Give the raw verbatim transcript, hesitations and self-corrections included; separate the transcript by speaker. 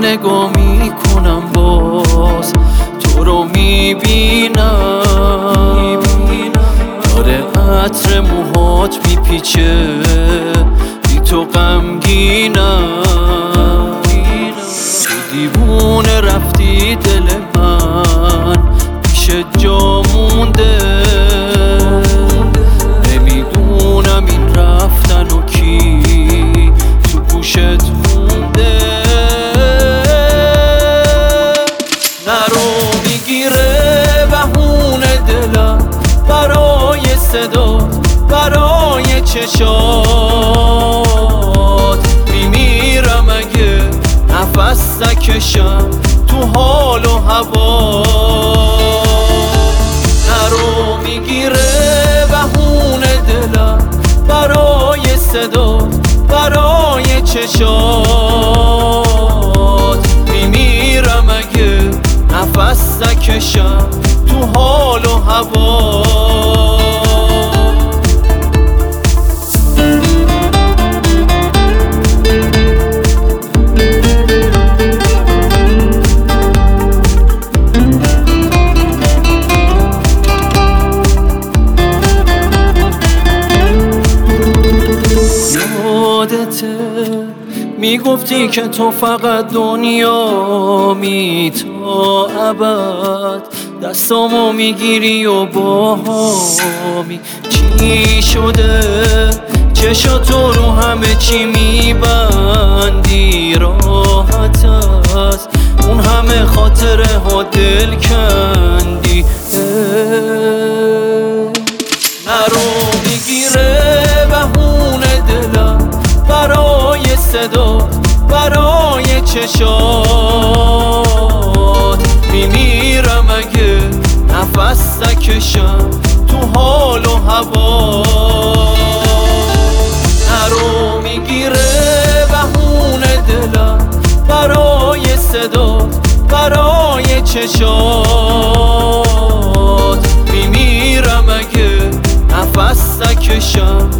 Speaker 1: نگاه میکنم باز تو رو میبینم، داره عطر موهات میپیچه بی تو غمگینم. تو دیوونه رفتی دل من پیش جا مونده، نمیدونم این رفتن و کی تو گوشت مونده. نرو میگیره بهونه دلم برای صدا، برای چشات میمیرم اگه نفس نکشم تو حال و هوا. نرو میگیره بهونه دلم برای صدا، برای چشات میمیرم اگه نفس نکشم تو حال و هوا. میگفتی که تو فقط دنیا می تا ابد، دستامو میگیری و باهامی. چی شده چشاتو رو همه چی میبندی؟ راحت است اون همه خاطره ها دل کندی. نرو میگیره بهونه دلم برای صدا، برای چشات میمیرم اگه نفس نکشم تو حال و هوا. نرو میگیره بهونه دلم برای صدا، برای چشات میمیرم اگه نفس نکشم